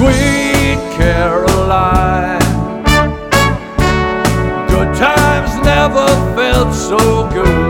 Sweet Caroline, good times never felt so good.